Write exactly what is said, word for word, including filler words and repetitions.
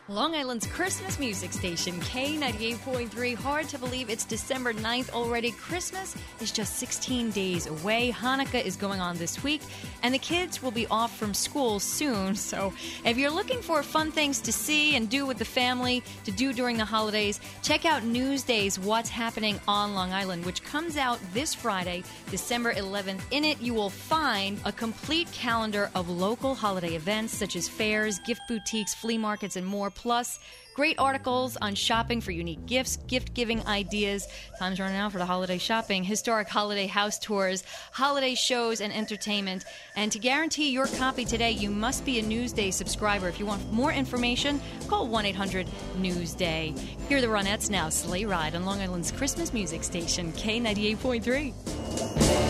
Long Island's Christmas music station, K ninety-eight point three. Hard to believe it's December ninth already. Christmas is just sixteen days away. Hanukkah is going on this week, and the kids will be off from school soon. So if you're looking for fun things to see and do with the family, to do during the holidays, check out Newsday's What's Happening on Long Island, which comes out this Friday, December eleventh. In it, you will find a complete calendar of local holiday events such as fairs, gift boutiques, flea markets, and more. Plus, great articles on shopping for unique gifts, gift-giving ideas. Time's running out for the holiday shopping, historic holiday house tours, holiday shows, and entertainment. And to guarantee your copy today, you must be a Newsday subscriber. If you want more information, call one eight hundred Newsday. Here are the Ronettes now. Sleigh Ride on Long Island's Christmas music station, K ninety-eight point three.